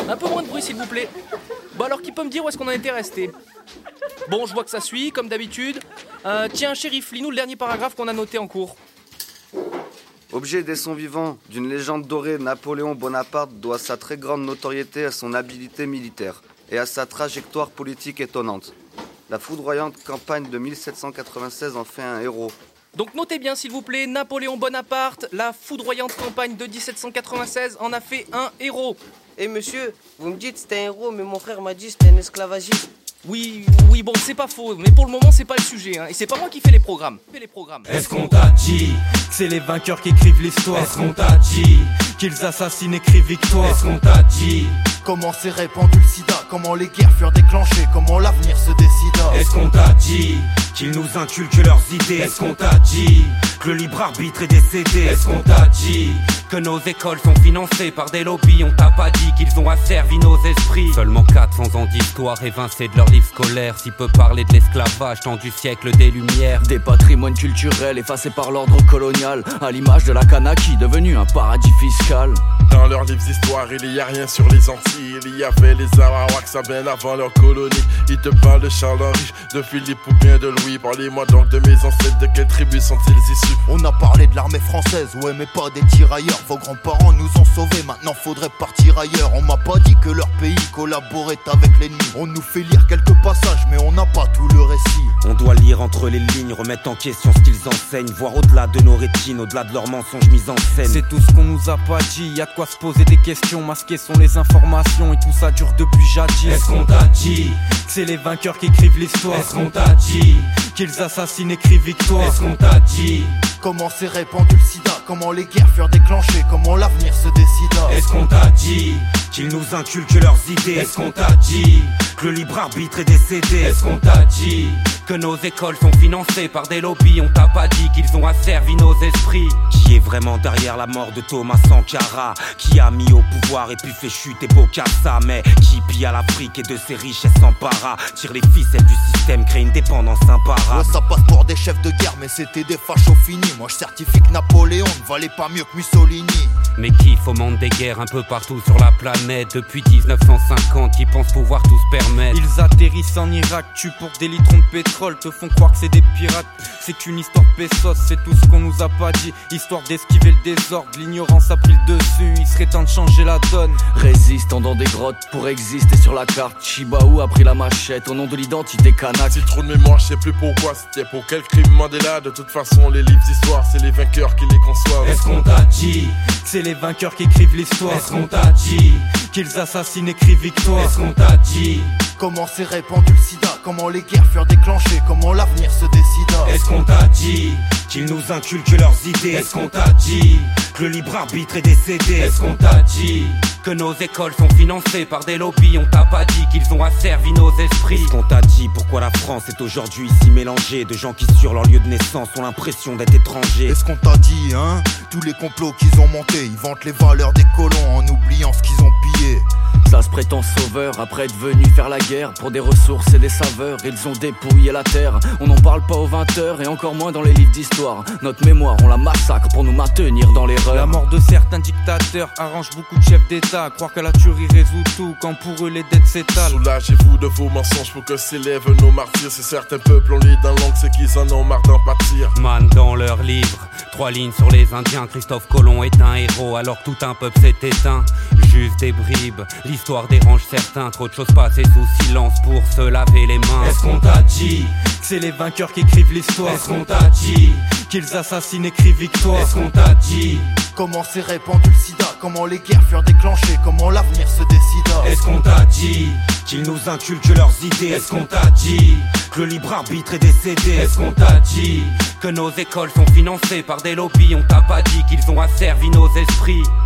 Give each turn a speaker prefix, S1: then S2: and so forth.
S1: Un peu moins de bruit s'il vous plaît. Bon alors qui peut me dire où est-ce qu'on en était resté? Bon, je vois que ça suit, comme d'habitude. Tiens, shérif, lis-nous le dernier paragraphe qu'on a noté en cours.
S2: Objet des sons vivants d'une légende dorée, Napoléon Bonaparte doit sa très grande notoriété à son habileté militaire et à sa trajectoire politique étonnante. La foudroyante campagne de 1796 en fait un héros.
S1: Donc notez bien s'il vous plaît, Napoléon Bonaparte, la foudroyante campagne de 1796 en a fait un héros.
S3: Eh monsieur, vous me dites c'était un héros, mais mon frère m'a dit c'était un esclavagiste.
S1: Oui, bon, c'est pas faux, mais pour le moment, c'est pas le sujet, hein, et c'est pas moi qui fais les programmes.
S4: Est-ce qu'on t'a dit que c'est les vainqueurs qui écrivent l'histoire? Est-ce qu'on t'a dit qu'ils assassinent et crient victoire? Est-ce qu'on t'a dit
S5: comment s'est répandu le sida? Comment les guerres furent déclenchées? Comment l'avenir se décida?
S4: Est-ce qu'on t'a dit qu'ils nous inculquent leurs idées? Est-ce qu'on t'a dit que le libre arbitre est décédé? Est-ce qu'on t'a dit que nos écoles sont financées par des lobbies? On t'a pas dit qu'ils ont asservi nos esprits? Seulement 400 ans d'histoire évincés de leur livre scolaire. S'il peut parler de l'esclavage, temps du siècle des Lumières.
S6: Des patrimoines culturels effacés par l'ordre colonial, à l'image de la Kanaki, devenue un paradis fiscal.
S7: Dans leurs livres d'histoire, il y a rien sur les Antilles. Il y avait les Arawaks, ça bien avant leur colonie. Ils te parlent de Charles-Henri, de Philippe ou bien de Louis. Parlez-moi donc de mes ancêtres, de quelle tribu sont-ils issus?
S5: On a parlé de l'armée française, ouais mais pas des tirailleurs. Vos grands-parents nous ont sauvés, maintenant faudrait partir ailleurs. On m'a pas dit que leur pays collaborait avec l'ennemi. On nous fait lire quelques passages, mais on n'a pas tout le récit.
S4: On doit lire entre les lignes, remettre en question ce qu'ils enseignent, voir au-delà de nos rétines, au-delà de leurs mensonges mis en scène.
S8: C'est tout ce qu'on nous a pas dit, y'a de quoi se poser des questions. Masquées sont les informations et tout ça dure depuis jadis.
S4: Est-ce qu'on t'a dit
S8: que c'est les vainqueurs qui écrivent l'histoire?
S4: Est-ce qu'on t'a dit
S8: qu'ils assassinent et crient victoire?
S4: Est-ce qu'on t'a dit
S5: comment s'est répandu le sida? Comment les guerres furent déclenchées? Comment l'avenir se décida?
S4: Est-ce qu'on t'a dit qu'ils nous inculquent leurs idées? Est-ce qu'on t'a dit que le libre arbitre est décédé? Est-ce qu'on t'a dit que nos écoles sont financées par des lobbies? On t'a pas dit qu'ils ont asservi nos esprits? Qui est vraiment derrière la mort de Thomas Sankara? Qui a mis au pouvoir et puis fait chuter Bokassa? Mais qui pille à l'Afrique et de ses richesses s'empara? Tire les ficelles du système, crée une dépendance impara.
S5: Ouais, ça passe pour des chefs de guerre, mais c'était des fachos finis. Moi je certifie que Napoléon ne valait pas mieux que Mussolini.
S4: Mais qui fomente des guerres un peu partout sur la planète depuis 1950, qui pensent pouvoir tout se permettre?
S8: Ils atterrissent en Irak, tuent pour des litrons de pétrole, te font croire que c'est des pirates. C'est qu'une histoire pesos, c'est tout ce qu'on nous a pas dit. Histoire d'esquiver le désordre, l'ignorance a pris le dessus. Il serait temps de changer la donne.
S6: Résistant dans des grottes pour exister sur la carte. Chibaou a pris la machette au nom de l'identité kanak.
S7: Si trop de mémoire, je sais plus pourquoi. C'était pour quel crime Mandela? De toute façon, les livres d'histoire, c'est les vainqueurs qui les conçoivent.
S4: Est-ce qu'on t'a dit
S8: que c'est les vainqueurs qui écrivent l'histoire?
S4: Est-ce qu'on t'a dit
S8: qu'ils assassinent et crient victoire?
S4: Est-ce qu'on t'a dit
S5: comment s'est répandu le sida? Comment les guerres furent déclenchées? Comment l'avenir se décida?
S4: Est-ce qu'on t'a dit qu'ils nous inculquent leurs idées? Est-ce qu'on t'a dit que le libre arbitre est décédé? Est-ce qu'on t'a dit que nos écoles sont financées par des lobbies? On t'a pas dit qu'ils ont asservi nos esprits? Est-ce qu'on t'a dit pourquoi la France est aujourd'hui si mélangée de gens qui sur leur lieu de naissance ont l'impression d'être étrangers?
S5: Est-ce qu'on t'a dit, hein, tous les complots qu'ils ont montés? Ils vantent les valeurs des colons en oubliant ce qu'ils ont pillé.
S6: Ça se prétend sauveur, après être venu faire la guerre pour des ressources et des saveurs. Ils ont dépouillé la terre, on n'en parle pas aux 20h et encore moins dans les livres d'histoire. Notre mémoire, on la massacre pour nous maintenir dans l'erreur.
S8: La mort de certains dictateurs arrange beaucoup de chefs d'État à croire que la tuerie résout tout quand pour eux les dettes s'étalent.
S7: Soulagez-vous de vos mensonges pour que s'élèvent nos martyrs. C'est certains peuples, on lit dans l'angle, c'est qu'ils en ont marre d'en pâtir.
S4: Man, dans leur livre, 3 lignes sur les Indiens. Christophe Colomb est un héros alors que tout un peuple s'est éteint. Juste des bribes, l'histoire dérange certains. Trop de choses passées sous silence pour se laver les mains. Est-ce qu'on t'a dit
S8: que c'est les vainqueurs qui écrivent l'histoire?
S4: Est-ce qu'on t'a dit
S8: qu'ils assassinent et crient victoire?
S4: Est-ce qu'on t'a dit
S5: comment s'est répandu le sida? Comment les guerres furent déclenchées? Comment l'avenir se décida?
S4: Est-ce qu'on t'a dit qu'ils nous inculquent leurs idées? Est-ce qu'on t'a dit que le libre arbitre est décédé? Est-ce qu'on t'a dit que nos écoles sont financées par des lobbies? On t'a pas dit qu'ils ont asservi nos esprits?